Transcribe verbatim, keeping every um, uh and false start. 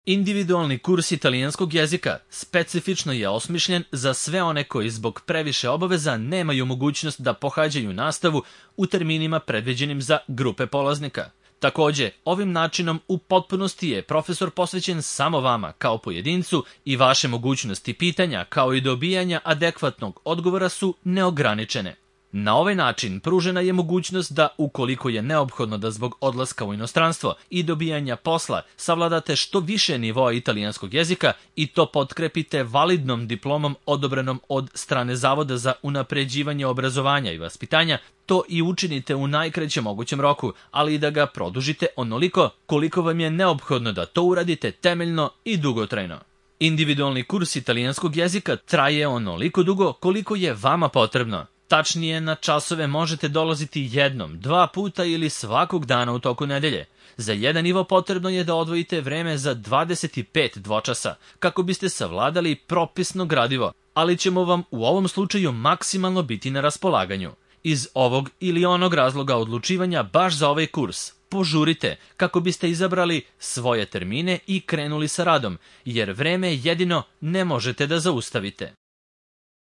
Individualni kurs italijanskog jezika specifično je osmišljen za sve one koji zbog previše obaveza nemaju mogućnost da pohađaju nastavu u terminima predviđenim za grupe polaznika. Takođe, ovim načinom u potpunosti je profesor posvećen samo vama kao pojedincu i vaše mogućnosti pitanja kao i dobijanja adekvatnog odgovora su neograničene. Na ovaj način pružena je mogućnost da, ukoliko je neophodno da zbog odlaska u inostranstvo i dobijanja posla savladate što više nivoa italijanskog jezika i to potkrepite validnom diplomom odobrenom od strane Zavoda za unapređivanje obrazovanja i vaspitanja, to i učinite u najkraćem mogućem roku, ali i da ga produžite onoliko koliko vam je neophodno da to uradite temeljno i dugotrajno. Individualni kurs italijanskog jezika traje onoliko dugo koliko je vama potrebno. Tačnije, na časove možete dolaziti jednom, dva puta ili svakog dana u toku nedelje. Za jedan nivo potrebno je da odvojite vreme za dvadeset pet dvočasa, kako biste savladali propisno gradivo, ali ćemo vam u ovom slučaju maksimalno biti na raspolaganju. Iz ovog ili onog razloga odlučivanja baš za ovaj kurs požurite kako biste izabrali svoje termine i krenuli sa radom, jer vreme jedino ne možete da zaustavite.